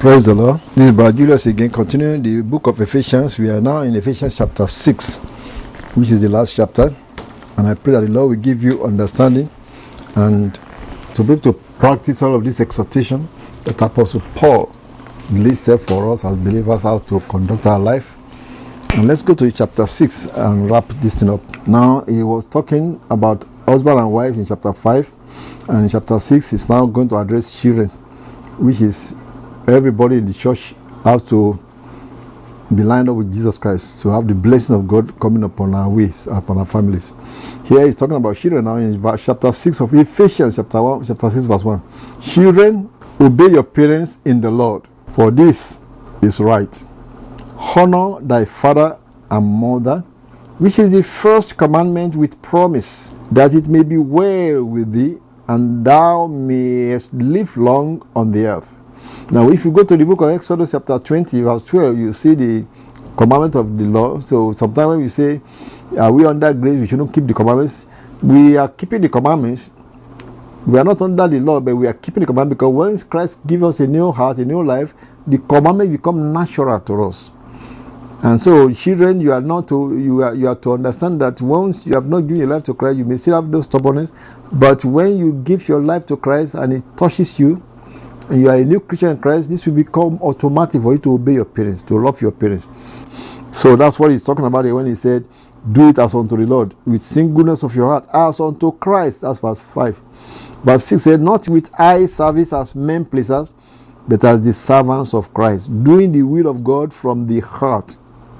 Praise the Lord. This is Brother Julius again, continuing the book of Ephesians. We are now in Ephesians chapter 6, which is the last chapter. And I pray that the Lord will give you understanding and to be able to practice all of this exhortation that Apostle Paul listed for us as believers how to conduct our life. And let's go to chapter 6 and wrap this thing up. Now, he was talking about husband and wife in chapter 5. And in chapter 6, he's now going to address children, which is everybody in the church has to be lined up with Jesus Christ to have the blessing of God coming upon our ways, upon our families. Here he's talking about children now in chapter 6 of Ephesians, chapter 6 verse 1. Children, obey your parents in the Lord, for this is right. Honor thy father and mother, which is the first commandment with promise, that it may be well with thee, and thou mayest live long on the earth. Now, if you go to the book of Exodus chapter 20, verse 12, you see the commandment of the law. So sometimes when we say, are we under grace, we shouldn't keep the commandments. We are keeping the commandments. We are not under the law, but we are keeping the commandments, because once Christ gives us a new heart, a new life, the commandments become natural to us. And so, children, you are to understand that once you have not given your life to Christ, you may still have those stubbornness. But when you give your life to Christ and it touches you, and you are a new creature in Christ, this will become automatic for you to obey your parents, to love your parents. So that's what he's talking about here when he said, do it as unto the Lord, with singleness of your heart, as unto Christ. That's verse 5. Verse 6 said, not with eye service as men pleasers, but as the servants of Christ, doing the will of God from the heart.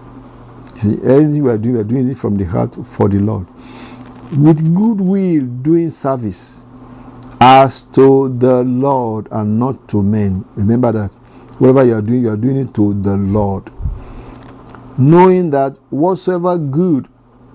See, anything we are doing it from the heart for the Lord. With good will, doing service as to the Lord and not to men. Remember that. Whatever you are doing it to the Lord. Knowing that whatsoever good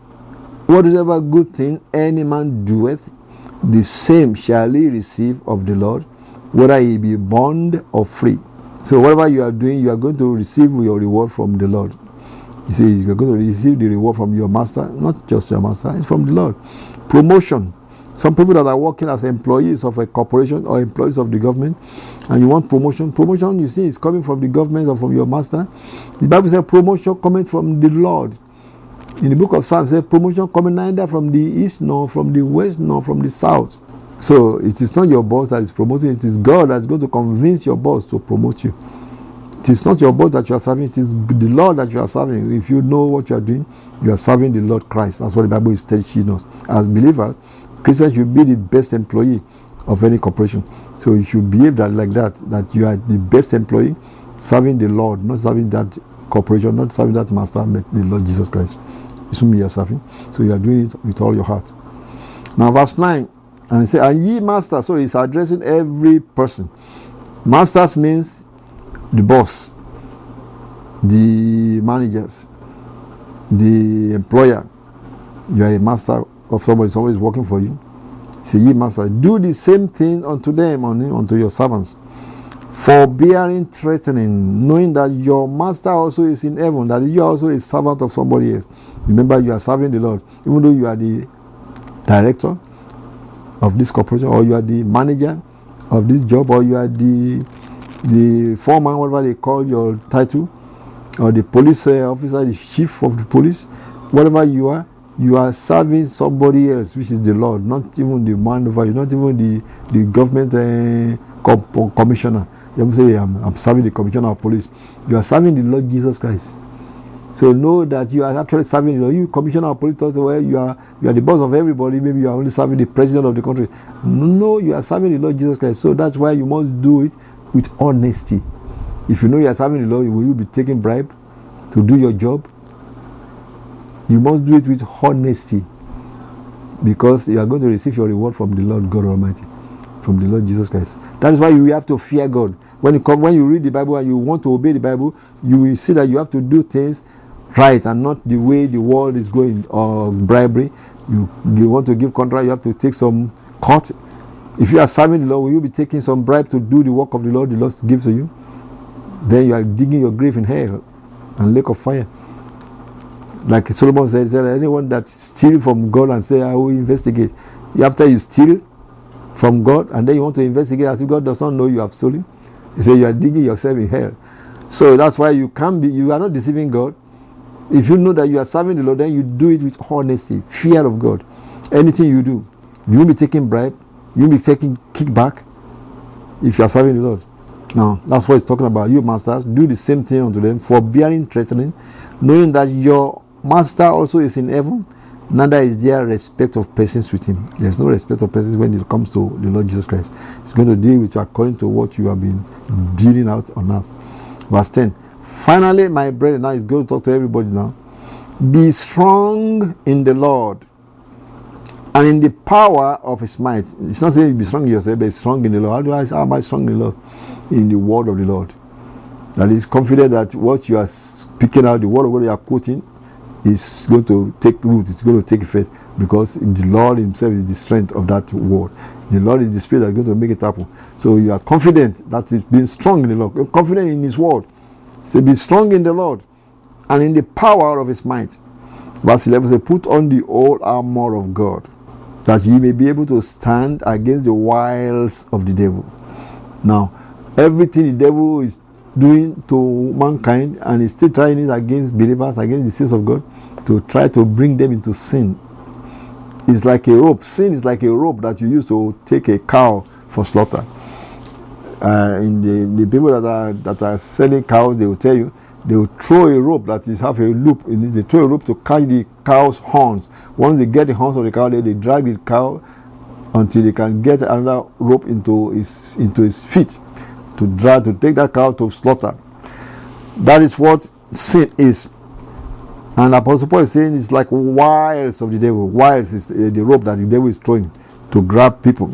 thing any man doeth, the same shall he receive of the Lord, whether he be bond or free. So whatever you are doing, you are going to receive your reward from the Lord. You see, you are going to receive the reward from your master, not just your master, it's from the Lord. Promotion. Some people that are working as employees of a corporation or employees of the government, and you want promotion. Promotion, you see, is coming from the government or from your master. The Bible says promotion coming from the Lord. In the book of Psalms, it says promotion coming neither from the east, nor from the west, nor from the south. So it is not your boss that is promoting, it is God that is going to convince your boss to promote you. It is not your boss that you are serving, it is the Lord that you are serving. If you know what you are doing, you are serving the Lord Christ. That's what the Bible is teaching us. As believers, Christians should be the best employee of any corporation. So you should behave like that you are the best employee, serving the Lord, not serving that corporation, not serving that master, but the Lord Jesus Christ. It's whom you are serving. So you are doing it with all your heart. Now verse 9, and he said, and ye masters, so he's addressing every person. Masters means the boss, the managers, the employer. You are a master of somebody is working for you. Say, ye masters, do the same thing unto them, unto your servants, forbearing, threatening, knowing that your master also is in heaven, that you are also a servant of somebody else. Remember, you are serving the Lord, even though you are the director of this corporation, or you are the manager of this job, or you are the foreman, whatever they call your title, or the police officer, the chief of the police, whatever you are serving somebody else, which is the Lord, not even the man over you, not even the government commissioner. You say, I'm serving the commissioner of police. You are serving the Lord Jesus Christ. So know that you are actually serving the Lord. You, commissioner of police, where you are the boss of everybody. Maybe you are only serving the president of the country. No, you are serving the Lord Jesus Christ. So that's why you must do it with honesty. If you know you are serving the Lord, will you be taking bribe to do your job? You must do it with honesty, because you are going to receive your reward from the Lord God Almighty, from the Lord Jesus Christ. That is why you have to fear God. When you read the Bible and you want to obey the Bible, you will see that you have to do things right and not the way the world is going, or bribery. You want to give contract, you have to take some cut. If you are serving the Lord, will you be taking some bribe to do the work of the Lord gives to you? Then you are digging your grave in hell and lake of fire. Like Solomon said, anyone that steals from God and say, I will investigate. After you steal from God and then you want to investigate as if God does not know you have stolen, He said you are digging yourself in hell. So that's why you are not deceiving God. If you know that you are serving the Lord, then you do it with honesty, fear of God. Anything you do, you won't be taking bribe, you won't be taking kickback if you are serving the Lord. Now, that's what he's talking about. You masters, do the same thing unto them, forbearing, threatening, knowing that your master also is in heaven, neither is there respect of persons with him. There's no respect of persons when it comes to the Lord Jesus Christ. He's going to deal with you according to what you have been dealing out on earth. Verse 10. Finally, my brethren, now he's going to talk to everybody now. Be strong in the Lord and in the power of his might. It's not saying be strong in yourself, but be strong in the Lord. How am I strong in the Lord? In the word of the Lord. That is confident that what you are speaking out, the word of God you are quoting, is going to take root, it's going to take effect, because the Lord himself is the strength of that word. The Lord is the spirit that is going to make it happen. So you are confident that it's being strong in the Lord. You're confident in his word. So be strong in the Lord and in the power of his might. Verse 11 says, put on the whole armor of God, that ye may be able to stand against the wiles of the devil. Now, everything the devil is doing to mankind, and he's still trying it against believers, against the saints of God, to try to bring them into sin. It's like a rope. Sin is like a rope that you use to take a cow for slaughter. In the people that are selling cows, they will tell you, they will throw a rope that is half a loop in it. They throw a rope to catch the cow's horns. Once they get the horns of the cow, they drag the cow until they can get another rope into his feet to take that cow to slaughter. That is what sin is. And Apostle Paul is saying it's like wiles of the devil. Wiles is the rope that the devil is throwing to grab people.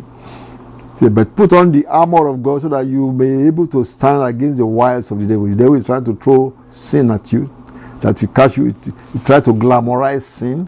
But put on the armor of God so that you may be able to stand against the wiles of the devil. The devil is trying to throw sin at you, that will catch you. He try to glamorize sin.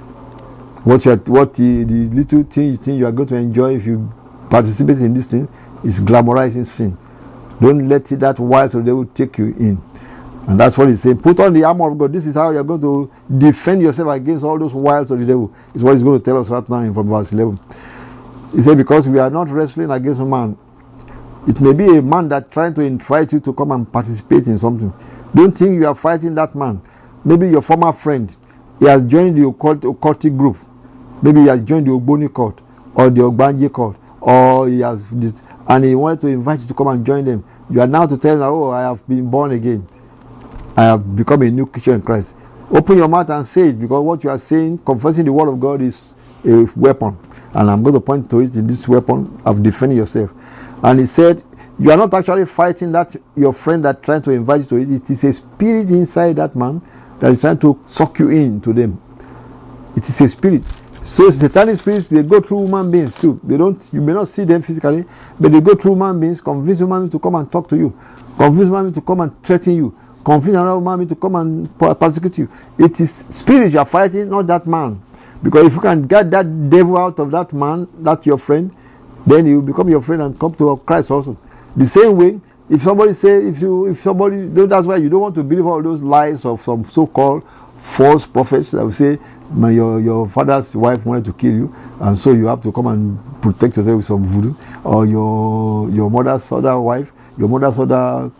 What the little thing you think you are going to enjoy if you participate in this thing is glamorizing sin. Don't let that wiles of the devil take you in. And that's what he's saying. Put on the armor of God. This is how you're going to defend yourself against all those wiles of the devil. It's what he's going to tell us right now from verse 11. He said, because we are not wrestling against a man. It may be a man that trying to invite you to come and participate in something. Don't think you are fighting that man. Maybe your former friend, he has joined the occultic group. Maybe he has joined the Ogboni cult or the Ogbanje cult, or he has this, and he wanted to invite you to come and join them. You are now to tell him, oh, I have been born again. I have become a new creature in Christ. Open your mouth and say it, because what you are saying, confessing the word of God, is a weapon. And I'm going to point to it in this weapon of defending yourself. And he said, you are not actually fighting that your friend that trying to invite you to it. It is a spirit inside that man that is trying to suck you in to them. It is a spirit. So satanic spirits, they go through human beings too. You may not see them physically, but they go through human beings, convince human beings to come and talk to you, convince human beings to come and threaten you, convince another human being to come and persecute you. It is spirits you are fighting, not that man. Because if you can get that devil out of that man, that's your friend, then you become your friend and come to Christ also. The same way, if somebody say, that's why you don't want to believe all those lies of some so-called false prophets that will say, your father's wife wanted to kill you, and so you have to come and protect yourself with some voodoo, or your mother's other wife, your mother's other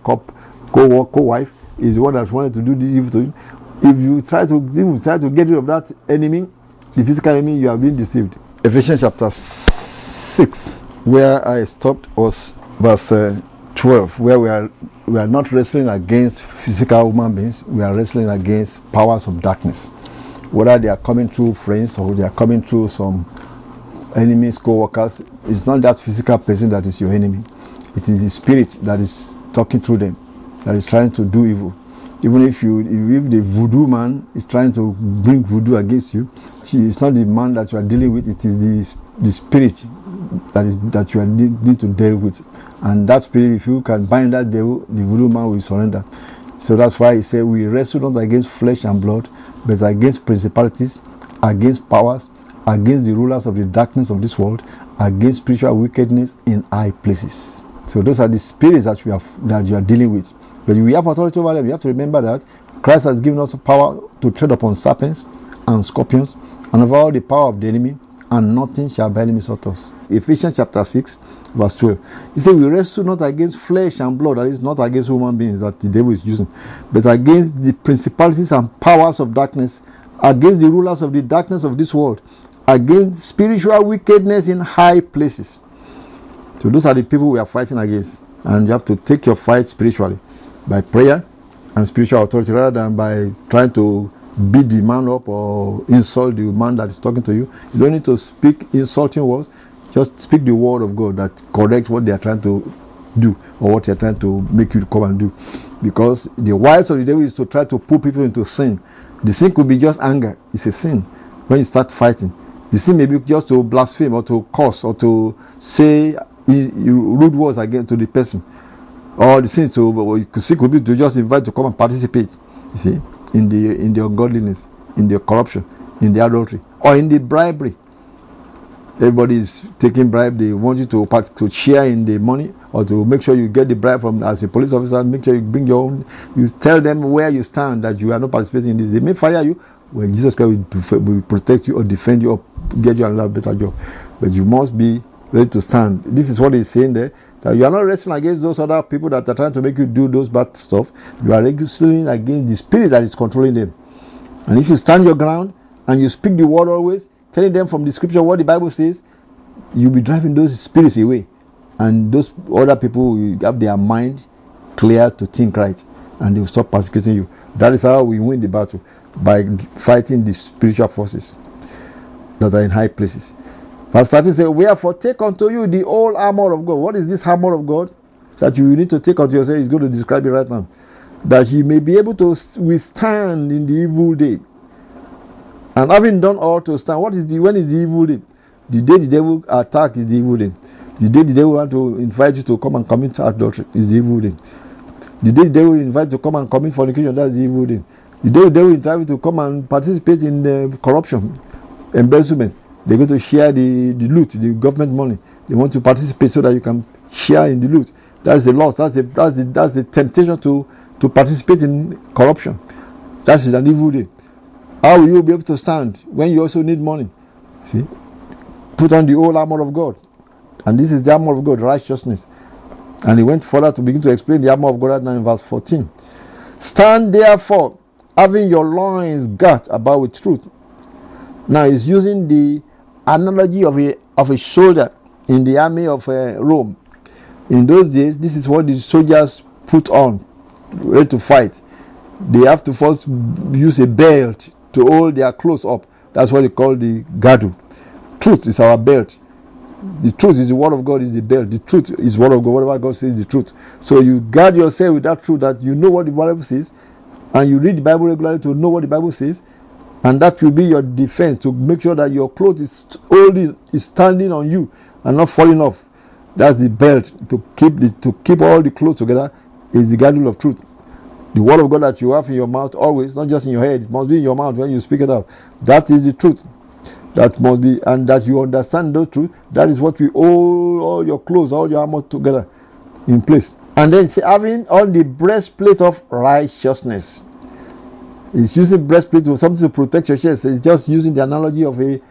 co-wife is the one that wanted to do this evil to you. If you try to get rid of that enemy, the physical enemy, you have been deceived. Ephesians chapter 6, where I stopped, was verse 12, where we are not wrestling against physical human beings, we are wrestling against powers of darkness. Whether they are coming through friends or they are coming through some enemies, co-workers, it's not that physical person that is your enemy. It is the spirit that is talking through them, that is trying to do evil. Even if the voodoo man is trying to bring voodoo against you, it's not the man that you are dealing with, it is the spirit that you need to deal with. And that spirit, if you can bind that devil, the voodoo man will surrender. So that's why he said, we wrestle not against flesh and blood, but against principalities, against powers, against the rulers of the darkness of this world, against spiritual wickedness in high places. So those are the spirits that you are dealing with. But we have authority over them. You have to remember that Christ has given us power to tread upon serpents and scorpions and over all the power of the enemy, and nothing shall by any means hurt us. Ephesians chapter 6, verse 12. He said, we wrestle not against flesh and blood, that is, not against human beings that the devil is using, but against the principalities and powers of darkness, against the rulers of the darkness of this world, against spiritual wickedness in high places. So those are the people we are fighting against. And you have to take your fight spiritually by prayer and spiritual authority, rather than by trying to beat the man up or insult the man that is talking to you. You don't need to speak insulting words. Just speak the word of God that corrects what they are trying to do, or what they are trying to make you come and do. Because the wiles of the devil is to try to pull people into sin. The sin could be just anger. It's a sin when you start fighting. The sin may be just to blaspheme or to curse or to say rude words again to the person. Or the sin could be to just invite to come and participate, you see, in the ungodliness, in the corruption, in the adultery, or in the bribery. Everybody is taking bribe. They want you to share in the money, or to make sure you get the bribe from, as a police officer, make sure you bring your own. You tell them where you stand, that you are not participating in this. They may fire you when Jesus Christ will protect you or defend you or get you another better job. But you must be ready to stand. This is what he's saying there, that you are not wrestling against those other people that are trying to make you do those bad stuff. You are wrestling against the spirit that is controlling them. And if you stand your ground and you speak the word always, telling them from the scripture what the Bible says, you'll be driving those spirits away. And those other people will have their mind clear to think right, and they will stop persecuting you. That is how we win the battle, by fighting the spiritual forces that are in high places. Verse 13 says, wherefore take unto you the whole armor of God. What is this armor of God that you need to take unto yourself? He's going to describe it right now. That you may be able to withstand in the evil day. And having done all to stand. When is the evil day? The day the devil attack is the evil day. The day the devil want to invite you to come and commit adultery is the evil day. The day the devil invite you to come and commit fornication, that's the evil day. The day the devil invite you to come and participate in corruption, embezzlement. They're going to share the loot, the government money. They want to participate so that you can share in the loot. That's the loss. That's the temptation to participate in corruption. That's an evil day. How will you be able to stand when you also need money? See? Put on the whole armor of God. And this is the armor of God, righteousness. And he went further to begin to explain the armor of God right now in verse 14. Stand therefore, having your loins girt about with truth. Now he's using the analogy of a soldier in the army of Rome. In those days, this is what the soldiers put on, ready to fight. They have to first use a belt to hold their clothes up. That's what they call the girdle. Truth is our belt. The truth is the word of God, is the belt. The truth is word of God. Whatever God says is the truth. So you guard yourself with that truth, that you know what the Bible says, and you read the Bible regularly to know what the Bible says, and that will be your defense, to make sure that your clothes is standing on you and not falling off. That's the belt to keep all the clothes together, is the girdle of truth. The word of God that you have in your mouth always, not just in your head, it must be in your mouth when you speak it out. That is the truth. That must be, and that you understand the truth. That is what we hold all your clothes, all your armor together in place. And then say, having on the breastplate of righteousness. It's using breastplate to something to protect your chest. It's just using the analogy of a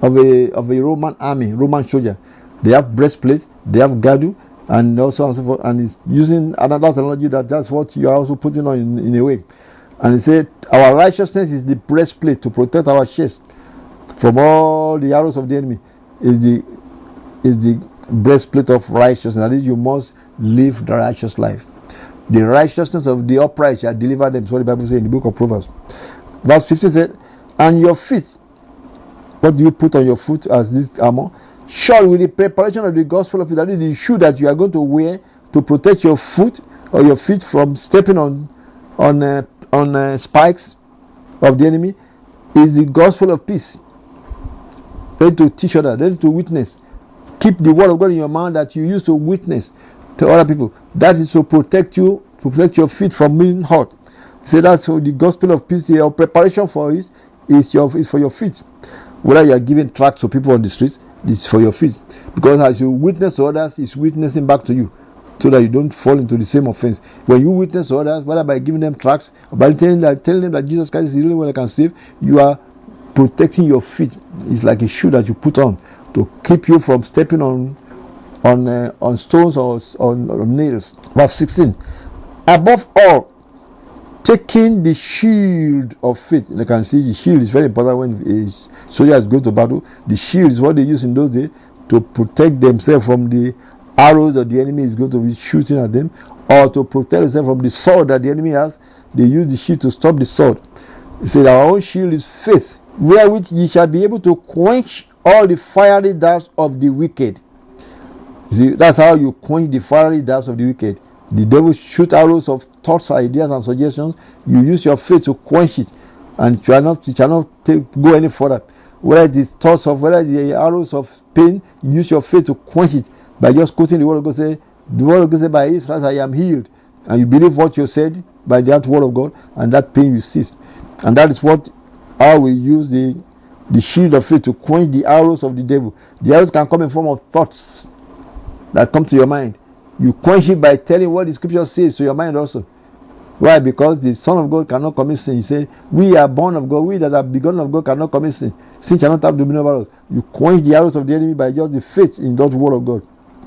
Roman army, Roman soldier. They have breastplate, they have girdle, and also and so forth. And it's using another analogy that's what you are also putting on in a way. And he said, our righteousness is the breastplate to protect our chest from all the arrows of the enemy. Is the breastplate of righteousness. That is, you must live the righteous life. The righteousness of the upright shall deliver them. That's what the Bible says in the book of Proverbs. Verse 15 said, and your feet, what do you put on your foot as this armor? Shod with the preparation of the gospel of peace. That is the shoe that you are going to wear to protect your foot or your feet from stepping on spikes of the enemy, is the gospel of peace. Ready to teach others, ready to witness. Keep the word of God in your mouth that you use to witness to other people. That is to protect you, to protect your feet from being hurt. So that's the gospel of peace. Your preparation for it is for your feet. Whether you are giving tracts to people on the street, it's for your feet. Because as you witness to others, it's witnessing back to you, so that you don't fall into the same offense. When you witness to others, whether by giving them tracts or by telling them that Jesus Christ is the only one that can save, you are protecting your feet. It's like a shoe that you put on to keep you from stepping on stones or on nails. Verse 16. Above all, taking the shield of faith. You can see the shield is very important when a soldier is going to battle. The shield is what they use in those days to protect themselves from the arrows that the enemy is going to be shooting at them, or to protect themselves from the sword that the enemy has. They use the shield to stop the sword. He said, our own shield is faith, wherewith ye shall be able to quench all the fiery darts of the wicked. See, that's how you quench the fiery darts of the wicked. The devil shoot arrows of thoughts, ideas, and suggestions. You use your faith to quench it, and it shall not go any further. Whether it is thoughts of, whether the arrows of pain, you use your faith to quench it by just quoting the word of God. Say, the word of God says, by his stripes I am healed, and you believe what you said by that word of God, and that pain will cease. And that is how we use the shield of faith to quench the arrows of the devil. The arrows can come in form of thoughts that come to your mind. You quench it by telling what the scripture says to your mind also. Why? Because the Son of God cannot commit sin. You say, we are born of God. We that are begotten of God cannot commit sin. Sin cannot have dominion over us. You quench the arrows of the enemy by just the faith in God's word of God.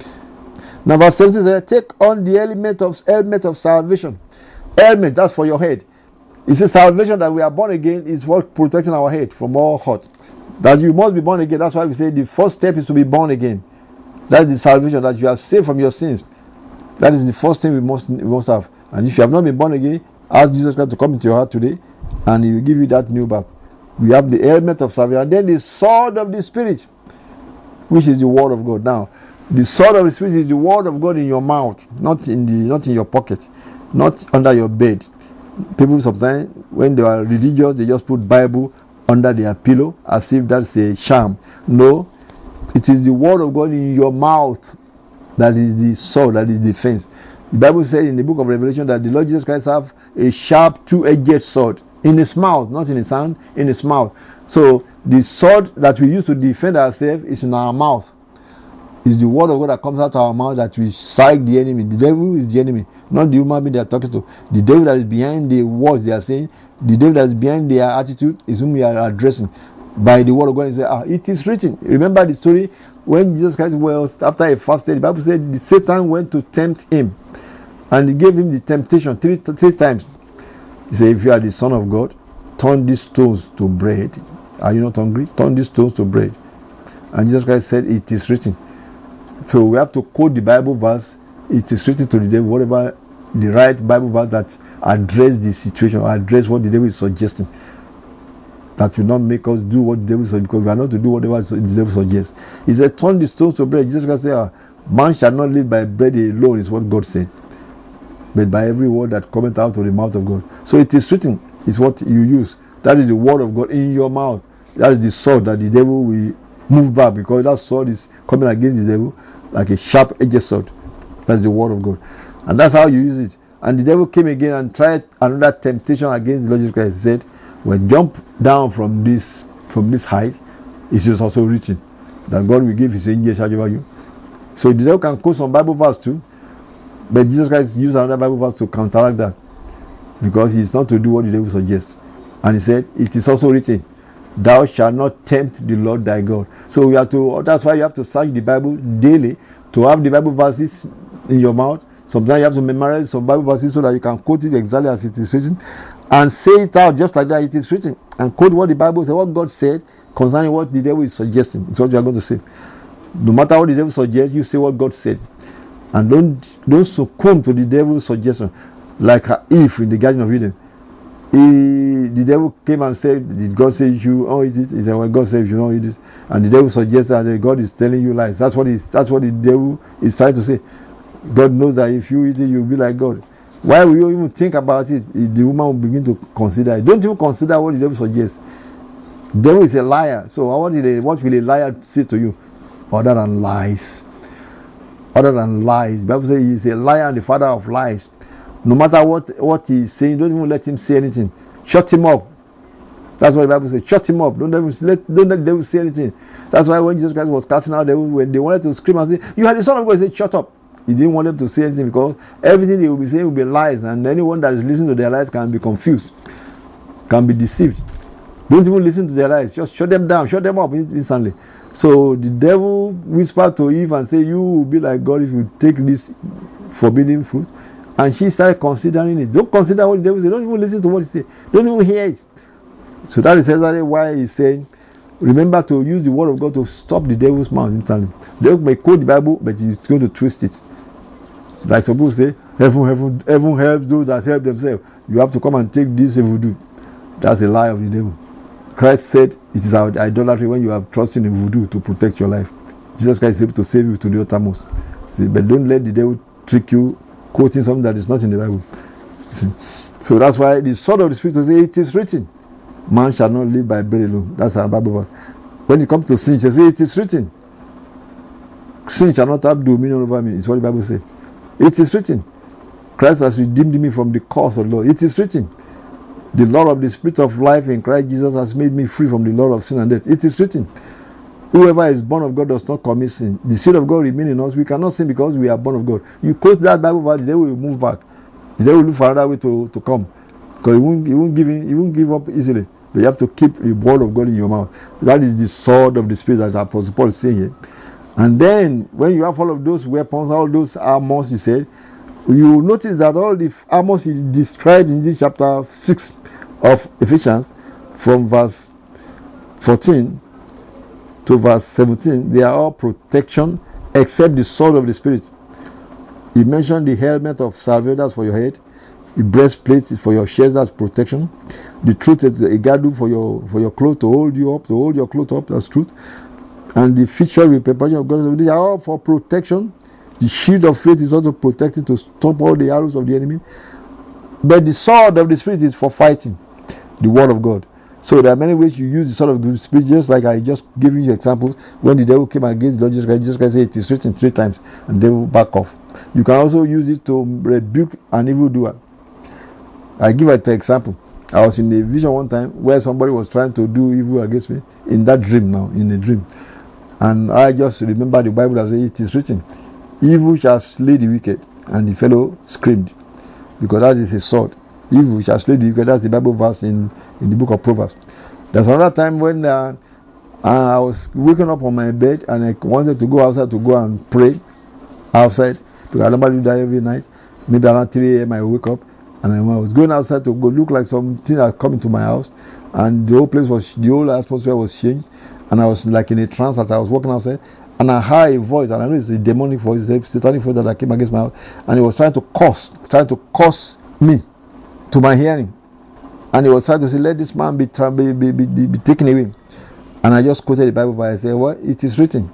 Now verse 17 says, take on the helmet of salvation. Helmet, that's for your head. It says salvation, that we are born again, is what protecting our head from all hurt. That you must be born again. That's why we say the first step is to be born again. That is the salvation, that you are saved from your sins. That is the first thing we must have. And if you have not been born again, ask Jesus Christ to come into your heart today, and He will give you that new birth. We have the helmet of salvation, and then the sword of the Spirit, which is the word of God. Now, the sword of the Spirit is the word of God in your mouth, not in your pocket, not under your bed. People sometimes, when they are religious, they just put Bible under their pillow as if that's a charm. No, it is the word of God in your mouth that is the sword, that is defense. The Bible says in the book of Revelation that the Lord Jesus Christ have a sharp two-edged sword in his mouth, not in his hand, in his mouth. So the sword that we use to defend ourselves is in our mouth. It's the word of God that comes out of our mouth that will strike the enemy. The devil is the enemy, not the human being they are talking to. The devil that is behind the words they are saying, the devil that is behind their attitude is whom we are addressing by the word of God. He said, it is written. Remember the story when Jesus Christ was, after he fasted, the Bible said Satan went to tempt him, and he gave him the temptation three times. He said, if you are the Son of God, turn these stones to bread. Are you not hungry? Turn these stones to bread. And Jesus Christ said, it is written. So we have to quote the Bible verse. It is written to the devil, whatever the right Bible verse that address the situation, address what the devil is suggesting. That will not make us do what the devil suggests, because we are not to do whatever the devil suggests. He said, turn the stones to bread. Jesus Christ said, man shall not live by bread alone, is what God said, but by every word that cometh out of the mouth of God. So it is written, is what you use. That is the word of God in your mouth. That is the sword that the devil will move back, because that sword is coming against the devil like a sharp-edged sword. That's the word of God. And that's how you use it. And the devil came again and tried another temptation against the Lord Jesus Christ. He said, when jump down from this height, it is also written that God will give his angels charge over you. So the devil can quote some Bible verse too, but Jesus Christ used another Bible verse to counteract that, because he is not to do what the devil suggests. And he said, it is also written, thou shalt not tempt the Lord thy God. So we have to, that's why you have to search the Bible daily, to have the Bible verses in your mouth. Sometimes you have to memorize some Bible verses so that you can quote it exactly as it is written, and say it out just like that it is written, and quote what the Bible says, what God said concerning what the devil is suggesting. It's what you are going to say. No matter what the devil suggests, you say what God said, and don't succumb to the devil's suggestion. Like Eve in the Garden of Eden, the devil came and said, did God say you don't eat it? He said, well, God said you don't eat it. And the devil suggested that God is telling you lies. That's what the devil is trying to say. God knows that if you eat it, you'll be like God. Why will you even think about it? The woman will begin to consider it. Don't even consider what the devil suggests. The devil is a liar. So what will a liar say to you? Other than lies. Other than lies. The Bible says he is a liar and the father of lies. No matter what he is saying, don't even let him say anything. Shut him up. That's what the Bible says. Shut him up. Don't let the devil say anything. That's why when Jesus Christ was casting out devils, when they wanted to scream and say, you are the Son of God, he said, shut up. He didn't want them to say anything, because everything they will be saying will be lies, and anyone that is listening to their lies can be confused, can be deceived. Don't even listen to their lies. Just shut them down. Shut them up instantly. So the devil whispered to Eve and said, you will be like God if you take this forbidden fruit. And she started considering it. Don't consider what the devil says. Don't even listen to what he says. Don't even hear it. So that is exactly why he's saying, remember to use the word of God to stop the devil's mouth instantly. The devil may quote the Bible, but he's going to twist it. Like some people say, heaven helps those that help themselves. You have to come and take this if you do. That's a lie of the devil. Christ said it is idolatry when you are trusting in voodoo to protect your life. Jesus Christ is able to save you to the uttermost. See, but don't let the devil trick you quoting something that is not in the Bible. See? So that's why the sword of the Spirit will say, it is written, man shall not live by bread alone. That's our Bible verse. When it comes to sin, she say, it is written, sin shall not have dominion over me. It's what the Bible says. It is written, Christ has redeemed me from the curse of the law. It is written, the Lord of the Spirit of life in Christ Jesus has made me free from the law of sin and death. It is written, whoever is born of God does not commit sin. The seed of God remains in us. We cannot sin because we are born of God. You quote that Bible verse, the devil will move back. The devil will look for another way to come. Because he won't give up easily. But you have to keep the word of God in your mouth. That is the sword of the Spirit that Apostle Paul is saying here. And then, when you have all of those weapons, all those armors, he said, you will notice that all the armors he described in this chapter 6 of Ephesians, from verse 14 to verse 17, they are all protection except the sword of the Spirit. He mentioned the helmet of salvation, that's for your head. The breastplate is for your chest, that's protection. The truth is a girdle for your clothes, to hold you up, to hold your clothes up, that's truth. And the feature with preparation of God, they are all for protection. The shield of faith is also protected to stop all the arrows of the enemy. But the sword of the Spirit is for fighting, the word of God. So there are many ways you use the sword of the Spirit, just like I just gave you examples. When the devil came against the Lord Jesus Christ said, it is written 3 times, and they will back off. You can also use it to rebuke an evildoer. I give it an example. I was in a vision one time where somebody was trying to do evil against me, in that dream now, in a dream. And I just remember the Bible that says, it is written, evil shall slay the wicked. And the fellow screamed, because that is a sword. Evil shall slay the wicked. That's the Bible verse in the book of Proverbs. There's another time when I was waking up on my bed and I wanted to go outside to go and pray outside, because I normally do that every night. Maybe around 3 a.m. I wake up, and I was going outside to go look like something had come into my house, and the whole atmosphere was changed. And I was like in a trance as I was walking outside, and I heard a voice, and I know it's a demonic voice, a satanic voice that came against my house, and it was trying to curse me to my hearing. And he was trying to say, let this man be taken away. And I just quoted the Bible verse. I said, well, it is written,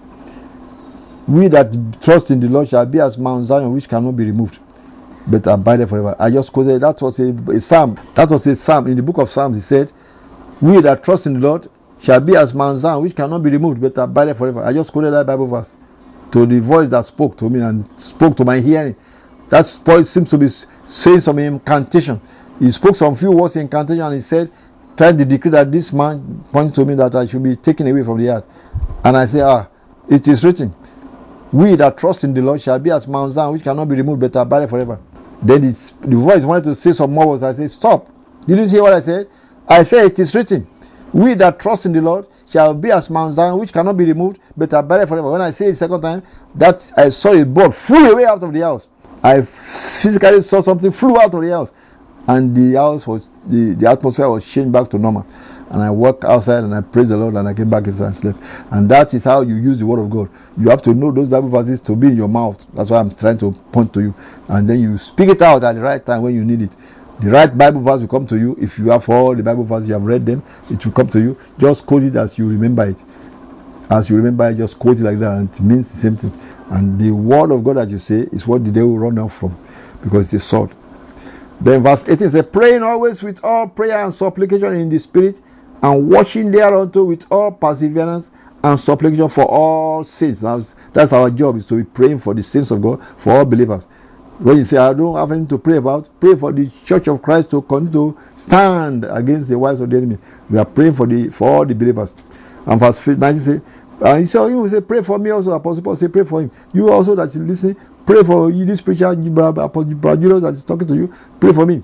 we that trust in the Lord shall be as Mount Zion, which cannot be removed, but abide forever. I just quoted, that was a psalm. That was a psalm. In the book of Psalms, he said, we that trust in the Lord shall be as Mount Zion, which cannot be removed, but abide forever. I just quoted that Bible verse to the voice that spoke to me and spoke to my hearing. That voice seems to be saying some incantation. He spoke some few words in incantation, and he said, trying to decree that this man pointed to me that I should be taken away from the earth. And I say, it is written, we that trust in the Lord shall be as Mount Zion, which cannot be removed, but abide forever. Then the voice wanted to say some more words. I said, stop. Did you hear what I said? I said, it is written, we that trust in the Lord shall be as Mount Zion, which cannot be removed, but abide forever. When I say it the second time, that I saw a bird flew away out of the house. I physically saw something flew out of the house, and the house was the atmosphere was changed back to normal. And I walked outside and I praised the Lord, and I came back inside and slept. And that is how you use the word of God. You have to know those Bible verses to be in your mouth. That's why I'm trying to point to you. And then you speak it out at the right time when you need it. The right Bible verse will come to you. If you have all the Bible verses, you have read them, it will come to you. Just quote it as you remember it. As you remember it, just quote it like that, and it means the same thing. And the word of God that you say is what the devil will run out from, because it's a sword. Then verse 18 says, praying always with all prayer and supplication in the Spirit, and watching thereunto with all perseverance and supplication for all saints. That's our job, is to be praying for the saints of God, for all believers. When you say, I don't have anything to pray about, pray for the church of Christ to continue to stand against the wiles of the enemy. We are praying for all the believers. And verse 19 says, so you will say, pray for me also. Apostle Paul say, pray for him. You also that is listening, pray for you, this preacher, Apostle Julius that is talking to you, pray for me.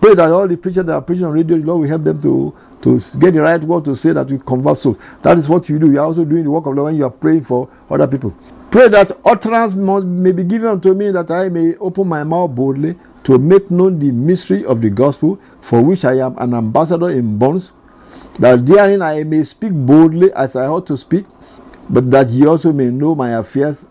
Pray that all the preachers that are preaching on radio, the Lord will help them to get the right word to say that we convert souls. That is what you do. You are also doing the work of the Lord when you are praying for other people. Pray that utterance may be given unto me, that I may open my mouth boldly to make known the mystery of the gospel, for which I am an ambassador in bonds, that therein I may speak boldly as I ought to speak, but that ye also may know my affairs,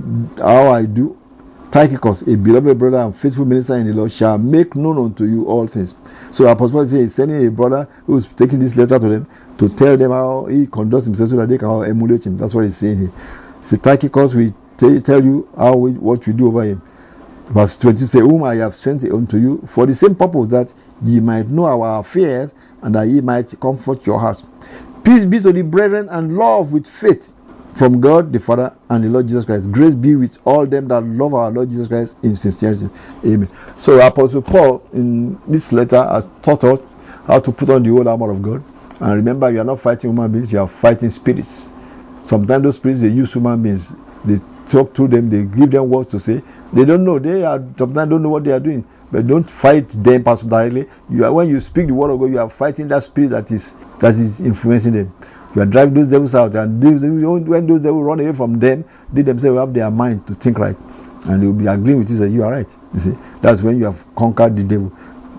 how I do. Tychicus, a beloved brother and faithful minister in the Lord, shall make known unto you all things. So Apostle Paul is sending a brother who is taking this letter to them to tell them how he conducts himself so that they can all emulate him. That's what he's saying here. So Tychicus will tell you what we do over him. Verse 20 say, whom I have sent unto you for the same purpose, that ye might know our affairs, and that ye might comfort your hearts. Peace be to the brethren, and love with faith, from God the Father and the Lord Jesus Christ. Grace be with all them that love our Lord Jesus Christ in sincerity. Amen. So Apostle Paul in this letter has taught us how to put on the whole armor of God. And remember, you are not fighting human beings, you are fighting spirits. Sometimes those spirits, they use human beings. They talk to them, they give them words to say. They don't know. Sometimes don't know what they are doing. But don't fight them personally. When you speak the word of God, you are fighting that spirit that is influencing them. You are driving those devils out, and when those devils run away from them, they themselves have their mind to think right, and they will be agreeing with you that you are right. You see, that's when you have conquered the devil.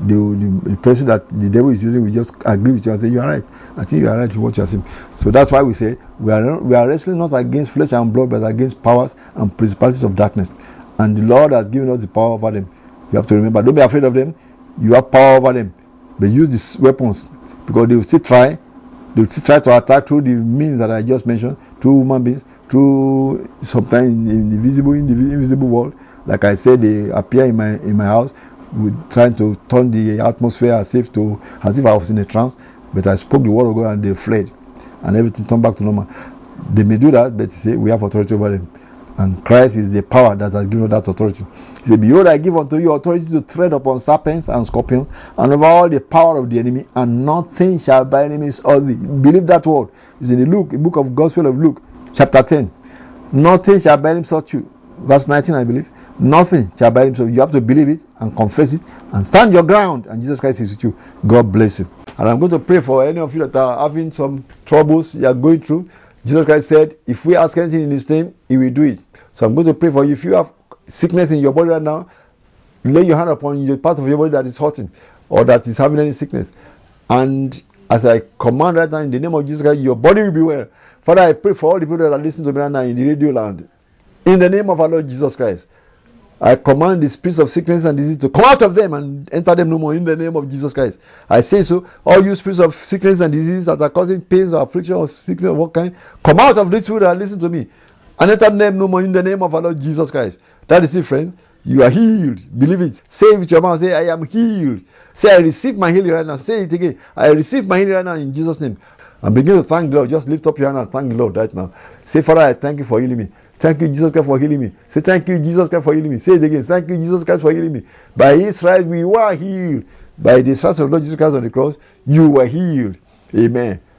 The person that the devil is using will just agree with you and say you are right. I think you are right in what you are saying. So that's why we say we are wrestling not against flesh and blood, but against powers and principalities of darkness. And the Lord has given us the power over them. You have to remember, don't be afraid of them. You have power over them, but use these weapons, because they will still try. They will still try to attack through the means that I just mentioned, through human beings, through sometimes in the invisible world. Like I said, they appear in my house, with trying to turn the atmosphere as if I was in a trance. But I spoke the word of God and they fled, and everything turned back to normal. They may do that, but say we have authority over them. And Christ is the power that has given us that authority. He said, behold, I give unto you authority to tread upon serpents and scorpions, and over all the power of the enemy, and nothing shall by any means hurt thee. Believe that word. It's in the book of Gospel of Luke, chapter 10. Nothing shall by any means hurt you. Verse 19, I believe. Nothing shall by any means hurt you. You have to believe it and confess it and stand your ground, and Jesus Christ is with you. God bless you. And I'm going to pray for any of you that are having some troubles you are going through. Jesus Christ said, if we ask anything in His name, He will do it. So I'm going to pray for you. If you have sickness in your body right now, lay your hand upon the part of your body that is hurting or that is having any sickness. And as I command right now in the name of Jesus Christ, your body will be well. Father, I pray for all the people that are listening to me right now in the radio land. In the name of our Lord Jesus Christ, I command the spirits of sickness and disease to come out of them and enter them no more in the name of Jesus Christ. I say so. All you spirits of sickness and disease that are causing pains or affliction or sickness of what kind, come out of these people that listen to me and enter them no more in the name of our Lord Jesus Christ. That is it, friend. You are healed. Believe it. Say it with your mouth. Say, I am healed. Say, I receive my healing right now. Say it again. I receive my healing right now in Jesus' name. And begin to thank the Lord. Just lift up your hand and thank the Lord right now. Say, Father, I thank you for healing me. Thank you, Jesus Christ, for healing me. Say, thank you, Jesus Christ, for healing me. Say it again. Thank you, Jesus Christ, for healing me. By His stripes we were healed. By the stripes of Lord Jesus Christ on the cross, you were healed. Amen.